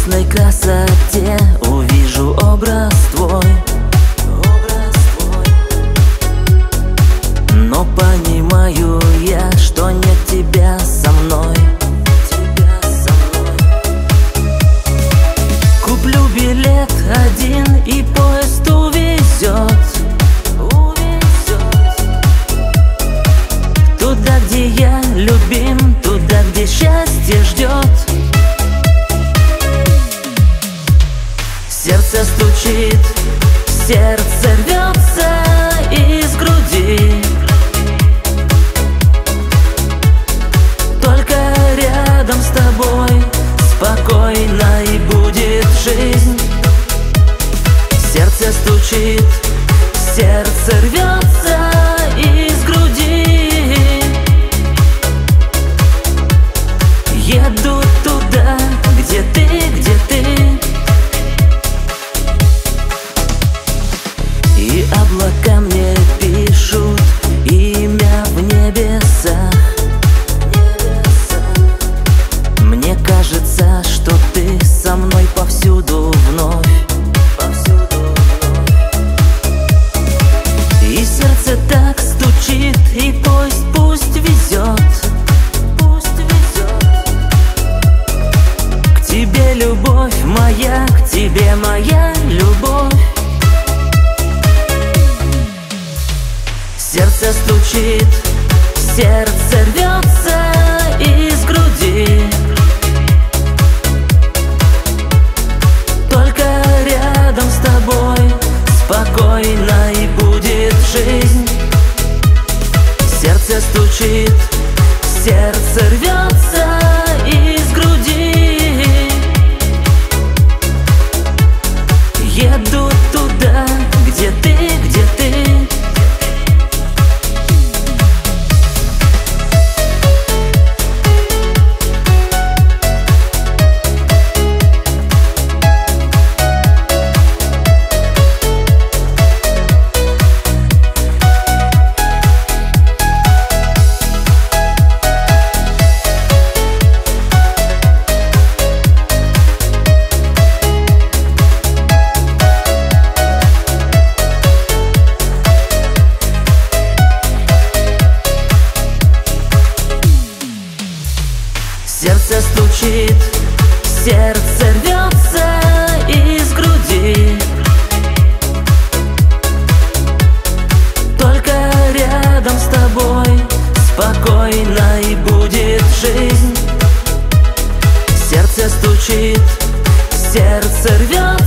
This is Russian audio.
небесной красоте увижу образ твой. Но понимаю я, что нет тебя со мной. Куплю билет один и поезд увезет туда, где я любим, туда, где счастье ждет. Сердце стучит, сердце рвется из груди. Только рядом с тобой спокойно и будет жизнь. Сердце стучит, сердце рвется из груди. Еду туда, где ты, где ты. И облака мне пишут имя в небесах. Мне кажется, что ты со мной повсюду вновь. И сердце так стучит, и поезд пусть везет. К тебе любовь моя, к тебе моя любовь. Сердце стучит, сердце рвется из груди. Только рядом с тобой спокойно и будет жизнь. Сердце стучит, сердце рвется из груди. Еду туда, где ты, где ты. Сердце стучит, сердце рвется из груди. Только рядом с тобой спокойно и будет жизнь. Сердце стучит, сердце рвется.